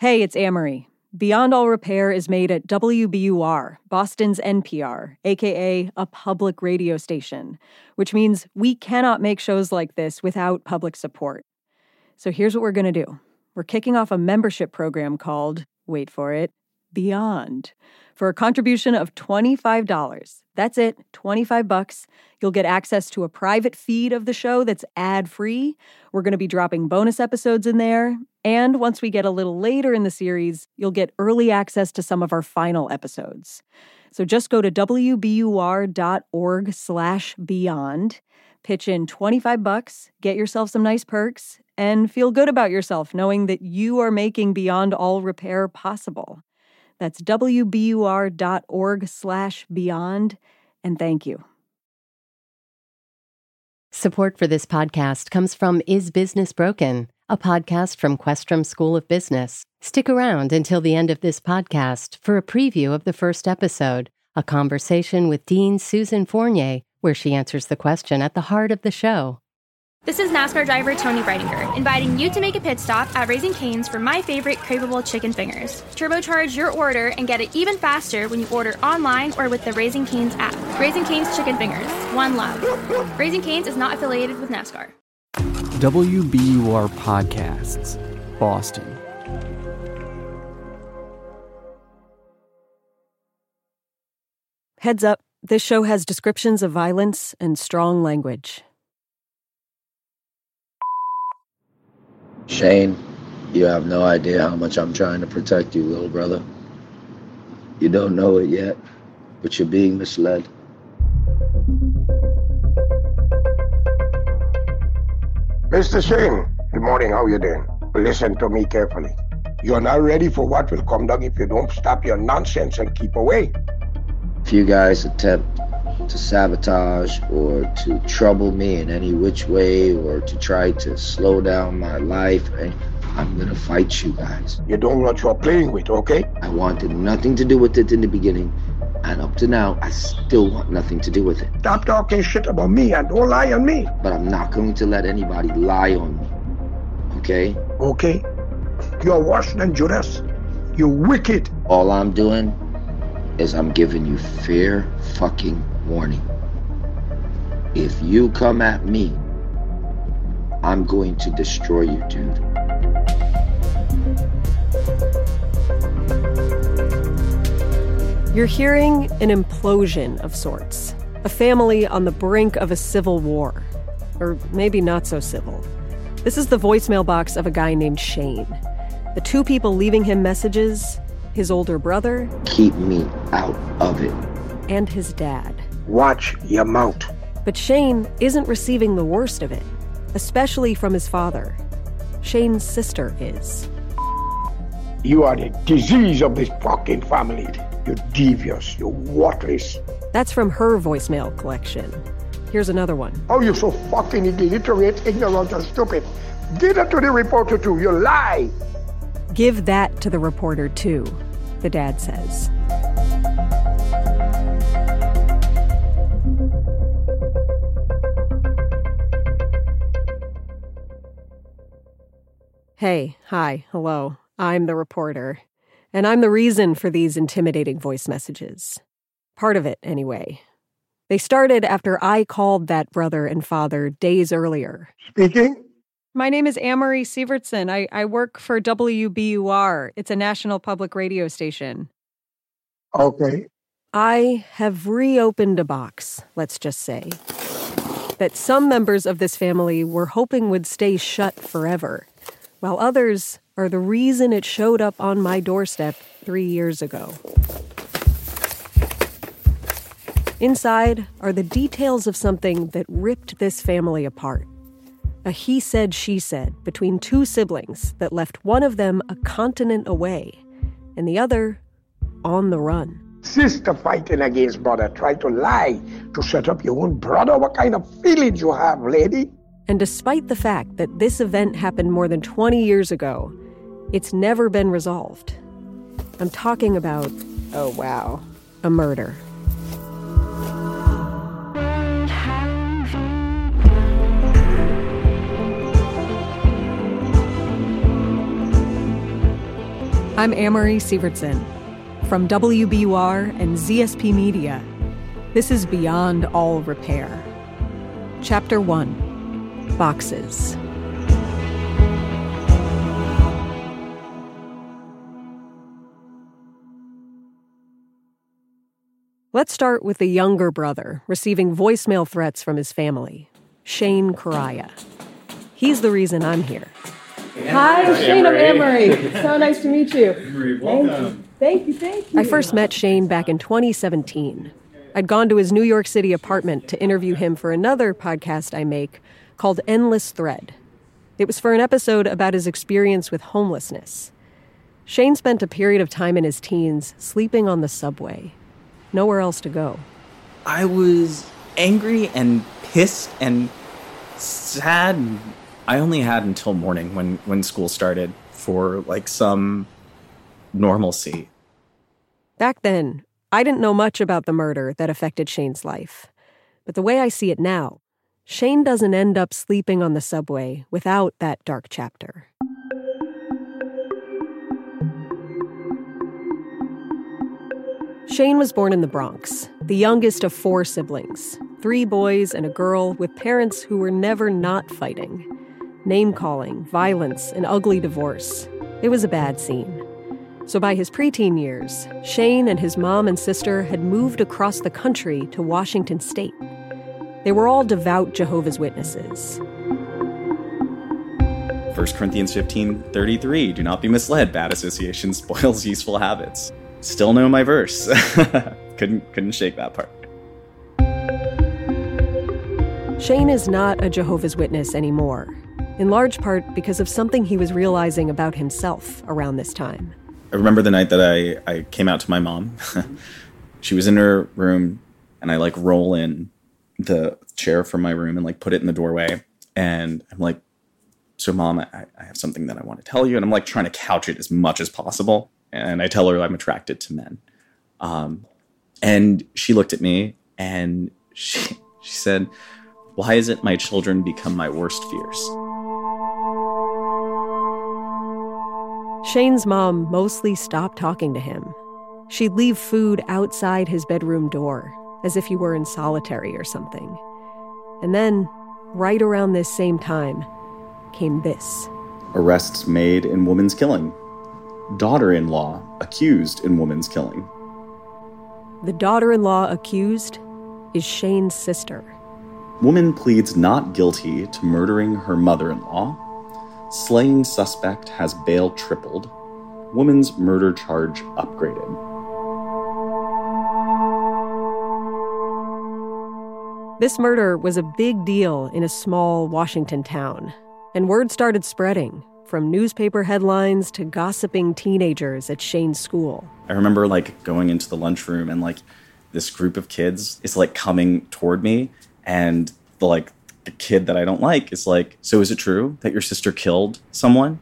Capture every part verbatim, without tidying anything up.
Hey, it's Amory. Beyond All Repair is made at W B U R, Boston's N P R, aka a public radio station, which means we cannot make shows like this without public support. So here's what we're going to do. We're kicking off a membership program called, wait for it, Beyond. For a contribution of twenty-five dollars. That's it, twenty-five bucks. You'll get access to a private feed of the show that's ad-free. We're going to be dropping bonus episodes in there. And once we get a little later in the series, you'll get early access to some of our final episodes. So just go to wbur.org slash beyond, pitch in twenty-five bucks, get yourself some nice perks, and feel good about yourself knowing that you are making Beyond All Repair possible. That's wbur.org slash beyond, and thank you. Support for this podcast comes from Is Business Broken, a podcast from Questrom School of Business. Stick around until the end of this podcast for a preview of the first episode, a conversation with Dean Susan Fournier, where she answers the question at the heart of the show. This is NASCAR driver Tony Breidinger, inviting you to make a pit stop at Raising Cane's for my favorite craveable chicken fingers. Turbocharge your order and get it even faster when you order online or with the Raising Cane's app. Raising Cane's Chicken Fingers. One love. Raising Cane's is not affiliated with NASCAR. W B U R Podcasts, Boston. Heads up, this show has descriptions of violence and strong language. Shane, you have no idea how much I'm trying to protect you, little brother. You don't know it yet, but you're being misled. Mister Shane, good morning, how you doing? Listen to me carefully. You're not ready for what will come down if you don't stop your nonsense and keep away. If you guys attempt to sabotage or to trouble me in any which way or to try to slow down my life, I'm gonna fight you guys. You don't know what you're playing with, okay? I wanted nothing to do with it in the beginning, and up to now, I still want nothing to do with it. Stop talking shit about me and don't lie on me. But I'm not going to let anybody lie on me, okay? Okay. You're worse than Judas. You're wicked. All I'm doing is I'm giving you fair fucking warning. If you come at me, I'm going to destroy you, dude. You're hearing an implosion of sorts. A family on the brink of a civil war. Or maybe not so civil. This is the voicemail box of a guy named Shane. The two people leaving him messages, his older brother. Keep me out of it. And his dad. Watch your mouth. But Shane isn't receiving the worst of it, especially from his father. Shane's sister is. You are the disease of this fucking family. You're devious. You're worthless. That's from her voicemail collection. Here's another one. Oh, you're so fucking illiterate, ignorant, and stupid. Give it to the reporter too. You lie. Give that to the reporter too, the dad says. Hey, hi, hello. I'm the reporter. And I'm the reason for these intimidating voice messages. Part of it, anyway. They started after I called that brother and father days earlier. Speaking? My name is Amory Sievertson. I, I work for W B U R. It's a national public radio station. Okay. I have reopened a box, let's just say, that some members of this family were hoping would stay shut forever, while others are the reason it showed up on my doorstep three years ago. Inside are the details of something that ripped this family apart. A he said, she said between two siblings that left one of them a continent away and the other on the run. Sister fighting against brother. Try to lie to set up your own brother. What kind of feelings you have, lady? And despite the fact that this event happened more than twenty years ago, it's never been resolved. I'm talking about, oh wow, a murder. I'm Amory Sievertson. From W B U R and Z S P Media, this is Beyond All Repair. Chapter one, Boxes. Let's start with the younger brother receiving voicemail threats from his family, Shane Correia. He's the reason I'm here. Hi, I'm Shane. I'm Amory. So nice to meet you. Amory, welcome. Thank you, thank you. I first met Shane back in twenty seventeen. I'd gone to his New York City apartment to interview him for another podcast I make called Endless Thread. It was for an episode about his experience with homelessness. Shane spent a period of time in his teens sleeping on the subway. Nowhere else to go. I was angry and pissed and sad. I only had until morning when, when school started for like some normalcy. Back then, I didn't know much about the murder that affected Shane's life. But the way I see it now, Shane doesn't end up sleeping on the subway without that dark chapter. Shane was born in the Bronx, the youngest of four siblings, three boys and a girl with parents who were never not fighting. Name-calling, violence, an ugly divorce. It was a bad scene. So by his preteen years, Shane and his mom and sister had moved across the country to Washington State. They were all devout Jehovah's Witnesses. First Corinthians fifteen thirty-three, do not be misled, bad association spoils useful habits. Still know my verse. couldn't couldn't shake that part. Shane is not a Jehovah's Witness anymore, in large part because of something he was realizing about himself around this time. I remember the night that I, I came out to my mom. She was in her room, and I like roll in the chair from my room and like put it in the doorway. And I'm like, so Mom, I, I have something that I want to tell you. And I'm like trying to couch it as much as possible. And I tell her I'm attracted to men. Um, and she looked at me and she, she said, why is it my children become my worst fears? Shane's mom mostly stopped talking to him. She'd leave food outside his bedroom door, as if he were in solitary or something. And then, right around this same time, came this. Arrests made in woman's killing. Daughter-in-law accused in woman's killing. The daughter-in-law accused is Shane's sister. Woman pleads not guilty to murdering her mother-in-law. Slaying suspect has bail tripled. Woman's murder charge upgraded. This murder was a big deal in a small Washington town, and word started spreading, from newspaper headlines to gossiping teenagers at Shane's school. I remember like going into the lunchroom and like this group of kids is like coming toward me, and the like the kid that I don't like is like, so is it true that your sister killed someone?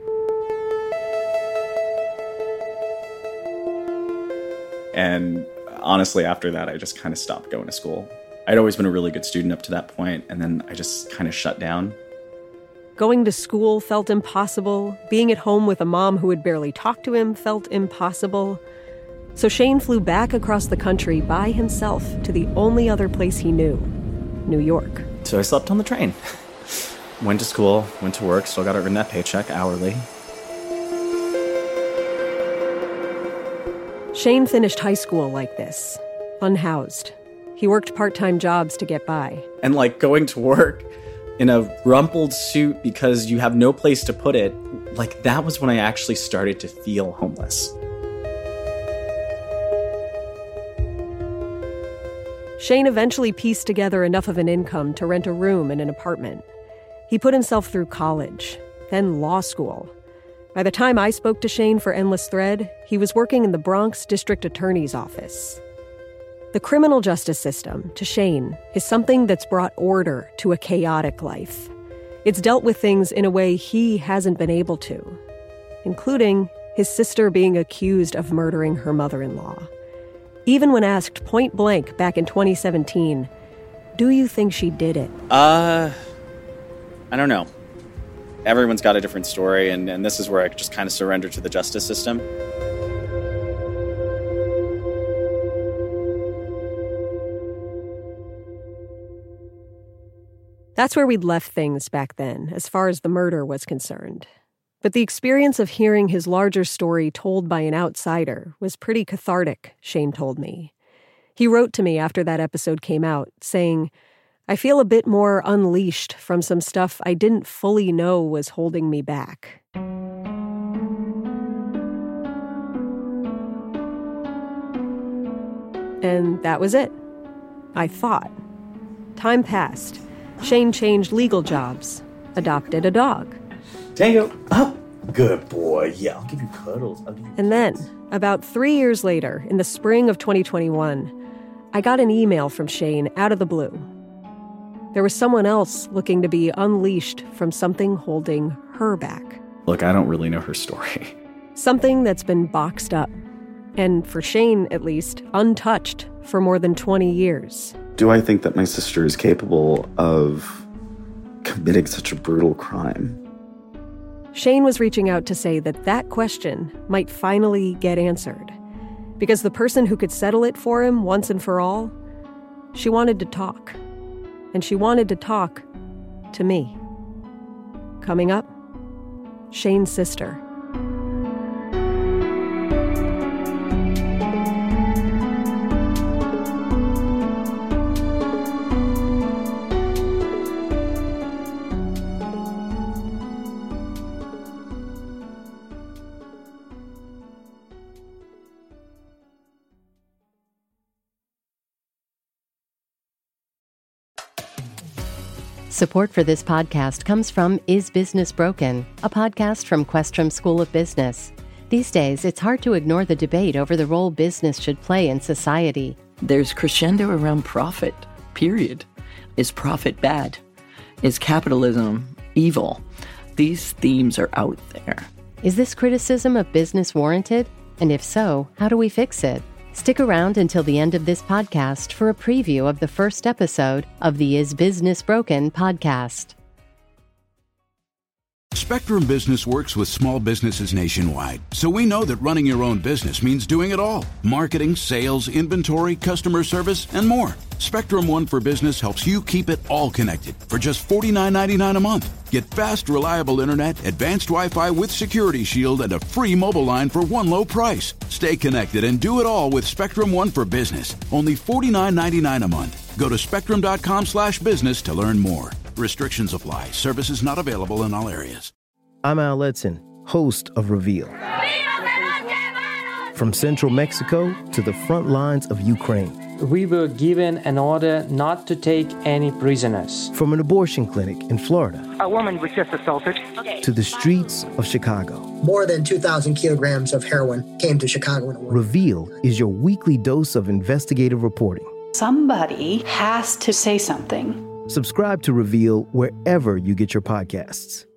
And honestly, after that, I just kind of stopped going to school. I'd always been a really good student up to that point, and then I just kind of shut down. Going to school felt impossible. Being at home with a mom who would barely talk to him felt impossible. So Shane flew back across the country by himself to the only other place he knew, New York. So I slept on the train. Went to school, went to work, still got to earn that paycheck hourly. Shane finished high school like this, unhoused. He worked part-time jobs to get by. And like going to work in a rumpled suit because you have no place to put it, like that was when I actually started to feel homeless. Shane eventually pieced together enough of an income to rent a room in an apartment. He put himself through college, then law school. By the time I spoke to Shane for Endless Thread, he was working in the Bronx District Attorney's office. The criminal justice system, to Shane, is something that's brought order to a chaotic life. It's dealt with things in a way he hasn't been able to, including his sister being accused of murdering her mother-in-law. Even when asked point blank back in twenty seventeen, do you think she did it? Uh, I don't know. everyone's got a different story, and, and this is where I just kind of surrender to the justice system. That's where we'd left things back then, as far as the murder was concerned. But the experience of hearing his larger story told by an outsider was pretty cathartic, Shane told me. He wrote to me after that episode came out, saying, "I feel a bit more unleashed from some stuff I didn't fully know was holding me back." And that was it. I thought. Time passed. Shane changed legal jobs, adopted a dog. Tango, up. Good boy. Yeah, I'll give you cuddles. I'll give you and then, about three years later, in the spring of twenty twenty-one, I got an email from Shane out of the blue. There was someone else looking to be unleashed from something holding her back. Look, I don't really know her story. Something that's been boxed up, and for Shane, at least, untouched for more than twenty years. Do I think that my sister is capable of committing such a brutal crime? Shane was reaching out to say that that question might finally get answered. Because the person who could settle it for him once and for all, she wanted to talk. And she wanted to talk to me. Coming up, Shane's sister. Support for this podcast comes from Is Business Broken, a podcast from Questrom School of Business. These days, it's hard to ignore the debate over the role business should play in society. There's crescendo around profit, period. Is profit bad? Is capitalism evil? These themes are out there. Is this criticism of business warranted? And if so, how do we fix it? Stick around until the end of this podcast for a preview of the first episode of the Is Business Broken podcast. Spectrum Business works with small businesses nationwide, so we know that running your own business means doing it all. Marketing, sales, inventory, customer service, and more. Spectrum One for Business helps you keep it all connected for just forty-nine ninety-nine a month. Get fast, reliable internet, advanced Wi-Fi with Security Shield, and a free mobile line for one low price. Stay connected and do it all with Spectrum One for Business. Only forty-nine ninety-nine a month. Go to spectrum.com slash business to learn more. Restrictions apply. Services not available in all areas. I'm Al Letson, host of Reveal. From central Mexico to the front lines of Ukraine. We were given an order not to take any prisoners. From an abortion clinic in Florida. A woman was just assaulted. To the streets of Chicago. More than two thousand kilograms of heroin came to Chicago in a week. Reveal is your weekly dose of investigative reporting. Somebody has to say something. Subscribe to Reveal wherever you get your podcasts.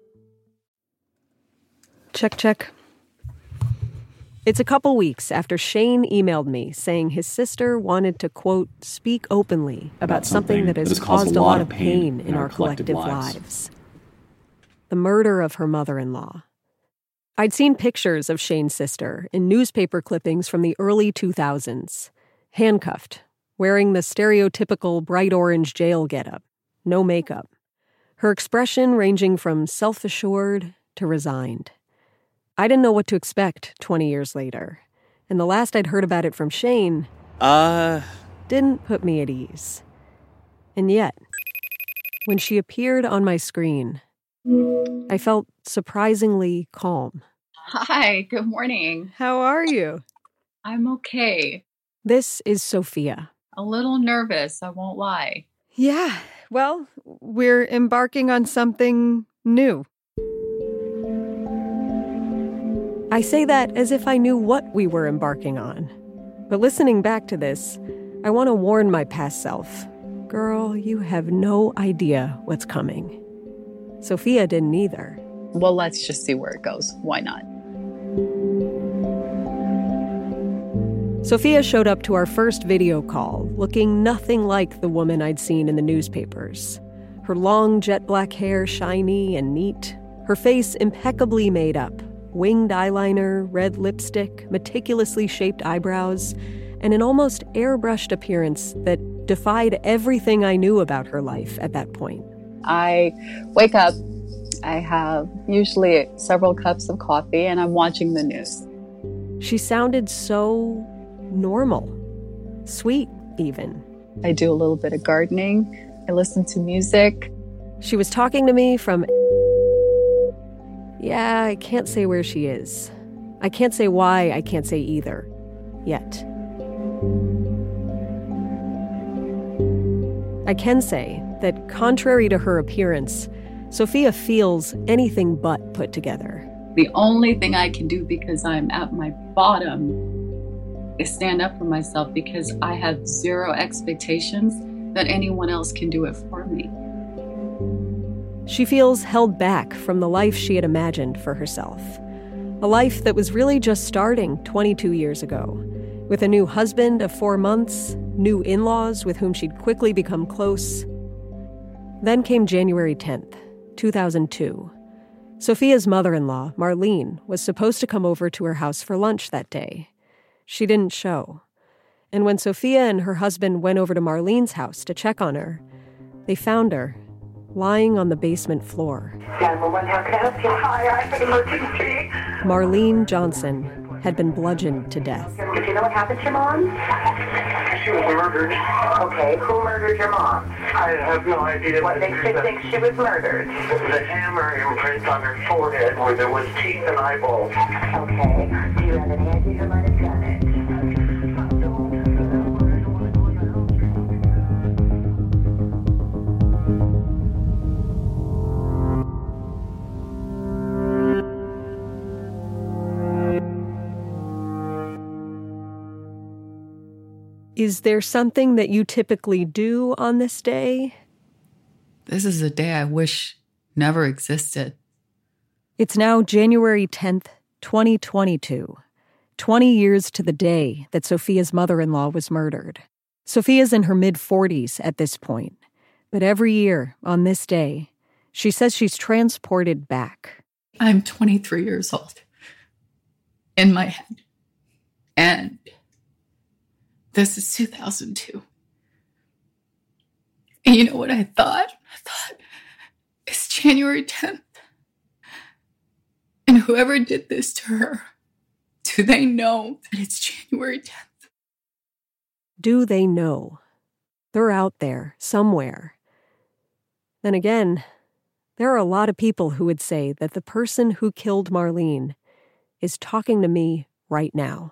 Check, check. It's a couple weeks after Shane emailed me saying his sister wanted to, quote, speak openly about, about something, something that has, that has caused, caused a lot of pain in, in our, our collective, collective lives. lives. The murder of her mother-in-law. I'd seen pictures of Shane's sister in newspaper clippings from the early two thousands, handcuffed, wearing the stereotypical bright orange jail getup, no makeup. Her expression ranging from self-assured to resigned. I didn't know what to expect twenty years later, and the last I'd heard about it from Shane uh... didn't put me at ease. And yet, when she appeared on my screen, I felt surprisingly calm. Hi, good morning. How are you? I'm okay. This is Sophia. A little nervous, I won't lie. Yeah, well, we're embarking on something new. I say that as if I knew what we were embarking on. But listening back to this, I want to warn my past self. Girl, you have no idea what's coming. Sophia didn't either. Well, let's just see where it goes. Why not? Sophia showed up to our first video call, looking nothing like the woman I'd seen in the newspapers. Her long jet black hair shiny and neat, Her face impeccably made up. Winged eyeliner, red lipstick, meticulously shaped eyebrows, and an almost airbrushed appearance that defied everything I knew about her life at that point. I wake up, I have usually several cups of coffee, and I'm watching the news. She sounded so normal, sweet even. I do a little bit of gardening. I listen to music. She was talking to me from... Yeah, I can't say where she is. I can't say why I can't say either. Yet. I can say that contrary to her appearance, Sophia feels anything but put together. The only thing I can do because I'm at my bottom is stand up for myself because I have zero expectations that anyone else can do it for me. She feels held back from the life she had imagined for herself. A life that was really just starting twenty-two years ago, with a new husband of four months, new in-laws with whom she'd quickly become close. Then came January tenth, two thousand two. Sophia's mother-in-law, Marlene, was supposed to come over to her house for lunch that day. She didn't show. And when Sophia and her husband went over to Marlene's house to check on her, they found her lying on the basement floor. nine one one, how can I help you? Hi, I have an emergency. Marlene Johnson had been bludgeoned to death. Do you know what happened to your mom? She was murdered. Okay, who murdered your mom? I have no idea. What makes you think she was murdered? The hammer imprint on her forehead where there was teeth and eyeballs. Okay, do you have any idea who might have done it? Is there something that you typically do on this day? This is a day I wish never existed. It's now January tenth, twenty twenty-two, twenty years to the day that Sophia's mother-in-law was murdered. Sophia's in her mid-forties at this point, but every year on this day, she says she's transported back. I'm twenty-three years old in my head, and this is two thousand two. And you know what I thought? I thought, it's January tenth. And whoever did this to her, do they know that it's January tenth? Do they know? They're out there, somewhere. Then again, there are a lot of people who would say that the person who killed Marlene is talking to me right now.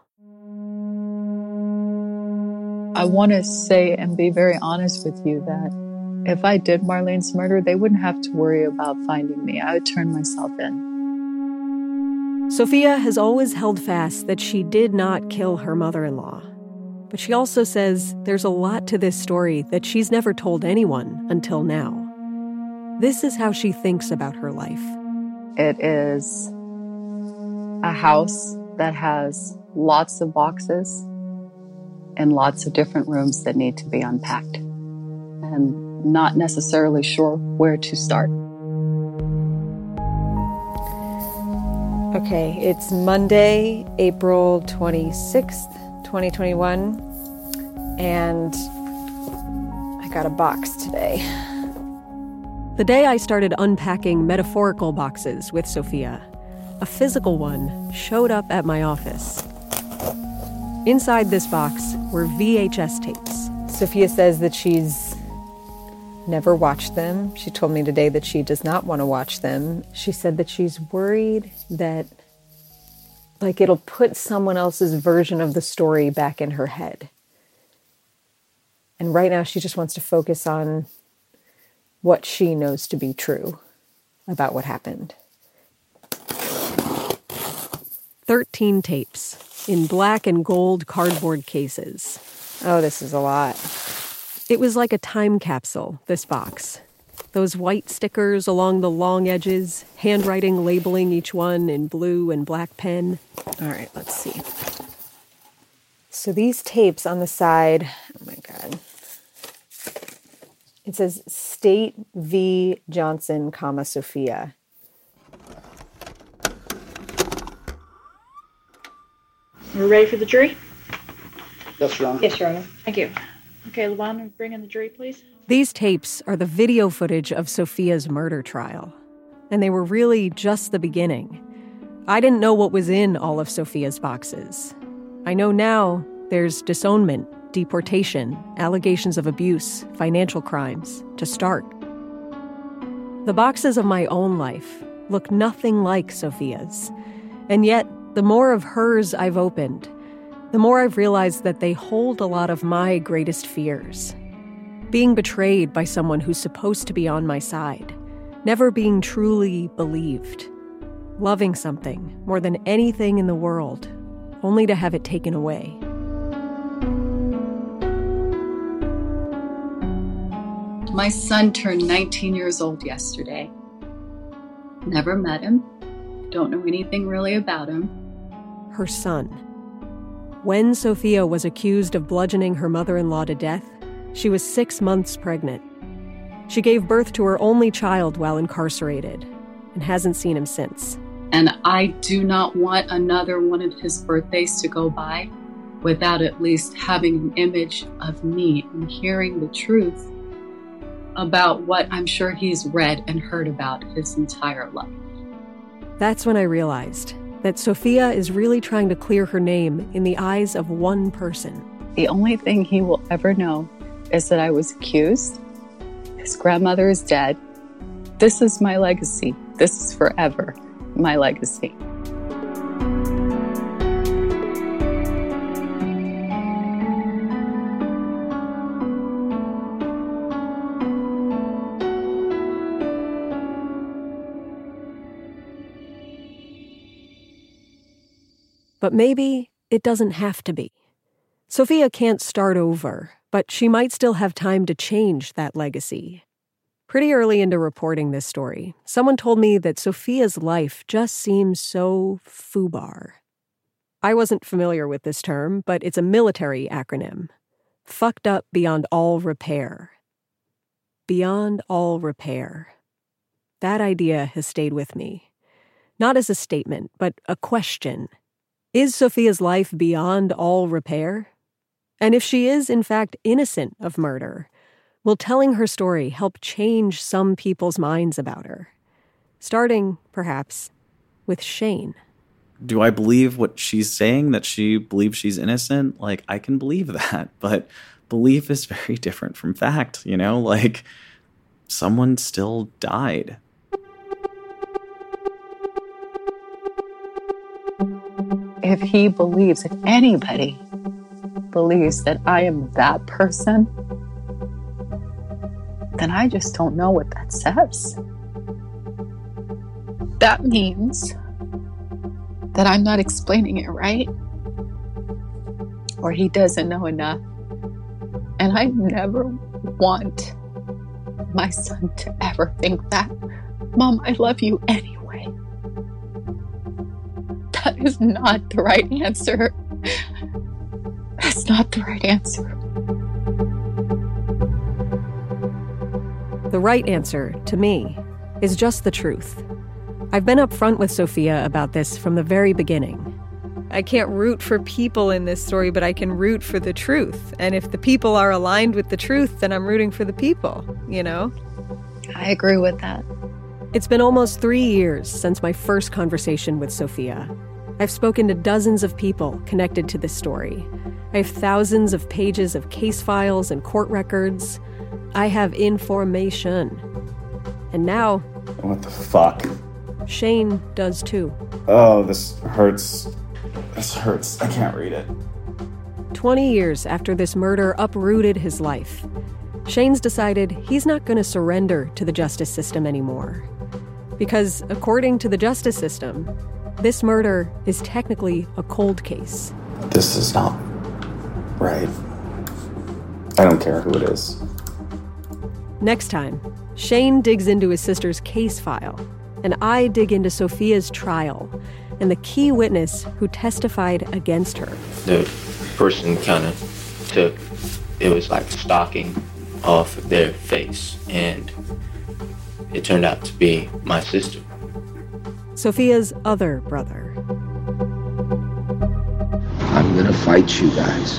I want to say and be very honest with you that if I did Marlene's murder, they wouldn't have to worry about finding me. I would turn myself in. Sophia has always held fast that she did not kill her mother-in-law. But she also says there's a lot to this story that she's never told anyone until now. This is how she thinks about her life. It is a house that has lots of boxes and lots of different rooms that need to be unpacked, and not necessarily sure where to start. Okay, it's Monday, April twenty-sixth, twenty twenty-one, and I got a box today. The day I started unpacking metaphorical boxes with Sophia, a physical one showed up at my office. Inside this box were V H S tapes. Sophia says that she's never watched them. She told me today that she does not want to watch them. She said that she's worried that, like, it'll put someone else's version of the story back in her head. And right now she just wants to focus on what she knows to be true about what happened. Thirteen tapes in black and gold cardboard cases. Oh, this is a lot. It was like a time capsule, this box. Those white stickers along the long edges, handwriting labeling each one in blue and black pen. All right, let's see. So these tapes on the side, oh my God. It says State v. Johnson, comma, Sophia. We're ready for the jury? Yes, Your Honor. Yes, Your Honor. Thank you. Okay, LaVon, bring in the jury, please. These tapes are the video footage of Sophia's murder trial. And they were really just the beginning. I didn't know what was in all of Sophia's boxes. I know now there's disownment, deportation, allegations of abuse, financial crimes, to start. The boxes of my own life look nothing like Sophia's. And yet, the more of hers I've opened, the more I've realized that they hold a lot of my greatest fears. Being betrayed by someone who's supposed to be on my side. Never being truly believed. Loving something more than anything in the world, only to have it taken away. My son turned nineteen years old yesterday. Never met him. Don't know anything really about him. Her son. When Sophia was accused of bludgeoning her mother-in-law to death, she was six months pregnant. She gave birth to her only child while incarcerated and hasn't seen him since. And I do not want another one of his birthdays to go by without at least having an image of me and hearing the truth about what I'm sure he's read and heard about his entire life. That's when I realized that Sophia is really trying to clear her name in the eyes of one person. The only thing he will ever know is that I was accused. His grandmother is dead. This is my legacy. This is forever my legacy. But maybe it doesn't have to be. Sophia can't start over, but she might still have time to change that legacy. Pretty early into reporting this story, someone told me that Sophia's life just seems so FUBAR. I wasn't familiar with this term, but it's a military acronym. Fucked up beyond all repair. Beyond all repair. That idea has stayed with me. Not as a statement, but a question. Is Sophia's life beyond all repair? And if she is, in fact, innocent of murder, will telling her story help change some people's minds about her? Starting, perhaps, with Shane. Do I believe what she's saying, that she believes she's innocent? Like, I can believe that, but belief is very different from fact, you know? Like, someone still died. If he believes, if anybody believes that I am that person, then I just don't know what that says. That means that I'm not explaining it right, or he doesn't know enough. And I never want my son to ever think that. Mom, I love you anyway. That is not the right answer. That's not the right answer. The right answer, to me, is just the truth. I've been upfront with Sophia about this from the very beginning. I can't root for people in this story, but I can root for the truth. And if the people are aligned with the truth, then I'm rooting for the people, you know? I agree with that. It's been almost three years since my first conversation with Sophia. I've spoken to dozens of people connected to this story. I have thousands of pages of case files and court records. I have information. And now... What the fuck? Shane does too. Oh, this hurts. This hurts. I can't read it. Twenty years after this murder uprooted his life, Shane's decided he's not going to surrender to the justice system anymore. Because according to the justice system, this murder is technically a cold case. This is not right. I don't care who it is. Next time, Shane digs into his sister's case file, and I dig into Sophia's trial and the key witness who testified against her. The person kind of took, it was like stalking off of their face, and it turned out to be my sister. Sophia's other brother. I'm gonna fight you guys.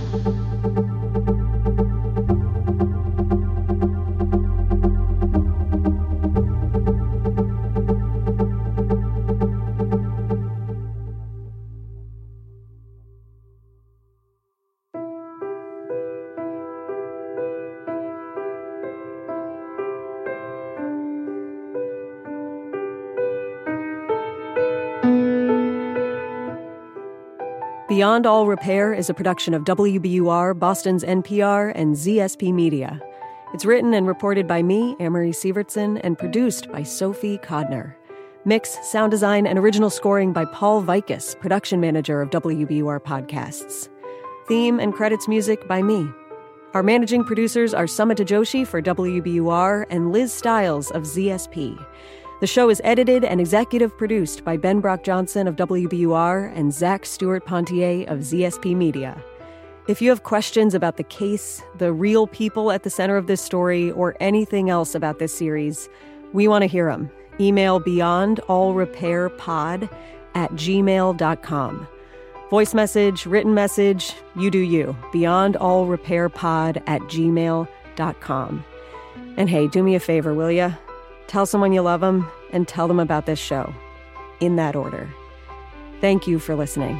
Beyond All Repair is a production of W B U R, Boston's N P R, and Z S P Media. It's written and reported by me, Amory Sievertson, and produced by Sophie Kodner. Mix, sound design, and original scoring by Paul Vikas, production manager of W B U R Podcasts. Theme and credits music by me. Our managing producers are Sumita Joshi for W B U R and Liz Stiles of Z S P. The show is edited and executive produced by Ben Brock Johnson of W B U R and Zach Stewart Pontier of Z S P Media. If you have questions about the case, the real people at the center of this story, or anything else about this series, we want to hear them. Email beyondallrepairpod at gmail dot com. Voice message, written message, you do you. beyondallrepairpod at gmail dot com. And hey, do me a favor, will ya? Tell someone you love them, and tell them about this show. In that order. Thank you for listening.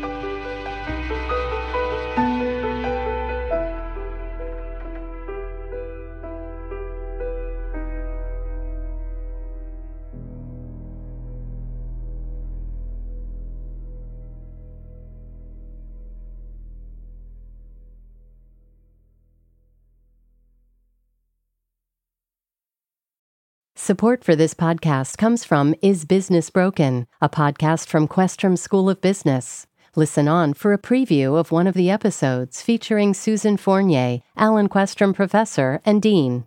Support for this podcast comes from Is Business Broken, a podcast from Questrom School of Business. Listen on for a preview of one of the episodes featuring Susan Fournier, Alan Questrom Professor and Dean.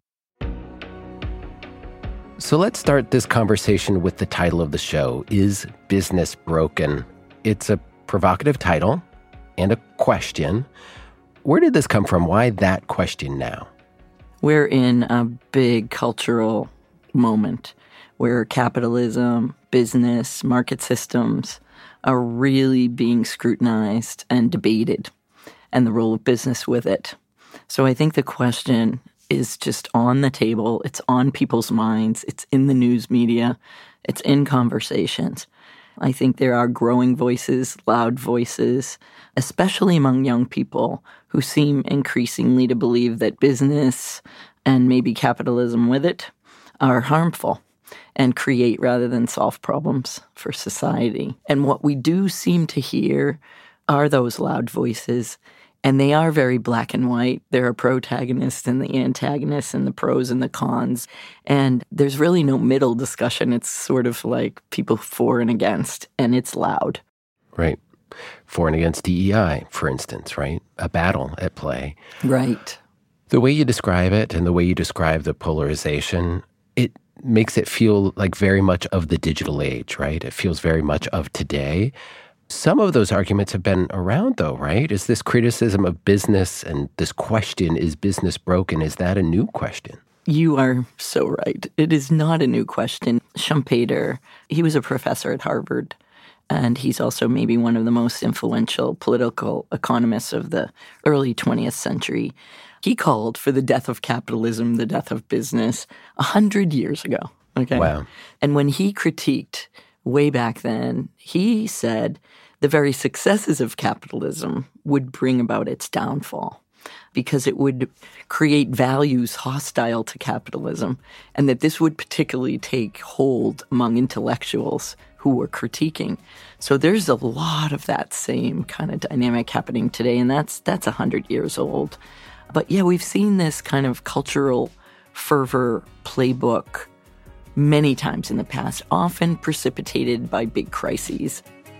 So let's start this conversation with the title of the show, Is Business Broken? It's a provocative title and a question. Where did this come from? Why that question now? We're in a big cultural moment where capitalism, business, market systems are really being scrutinized and debated, and the role of business with it. So I think the question is just on the table. It's on people's minds. It's in the news media. It's in conversations. I think there are growing voices, loud voices, especially among young people who seem increasingly to believe that business and maybe capitalism with it are harmful and create rather than solve problems for society. And what we do seem to hear are those loud voices, and they are very black and white. There are protagonists and the antagonists and the pros and the cons, and there's really no middle discussion. It's sort of like people for and against, and it's loud. Right. For and against D E I, for instance, right? A battle at play. Right. The way you describe it and the way you describe the polarization, it makes it feel like very much of the digital age, right? It feels very much of today. Some of those arguments have been around, though, right? Is this criticism of business and this question, is business broken, is that a new question? You are so right. It is not a new question. Schumpeter, he was a professor at Harvard, and he's also maybe one of the most influential political economists of the early twentieth century. He called for the death of capitalism, the death of business, a hundred years ago. Okay. Wow. And when he critiqued way back then, he said the very successes of capitalism would bring about its downfall because it would create values hostile to capitalism, and that this would particularly take hold among intellectuals who were critiquing. So there's a lot of that same kind of dynamic happening today, and that's that's a hundred years old. But yeah, we've seen this kind of cultural fervor playbook many times in the past, often precipitated by big crises.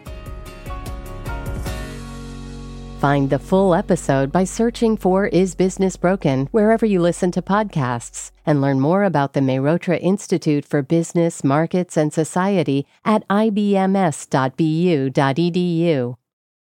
Find the full episode by searching for Is Business Broken wherever you listen to podcasts, and learn more about the Mehrotra Institute for Business, Markets, and Society at I B M S dot B U dot E D U.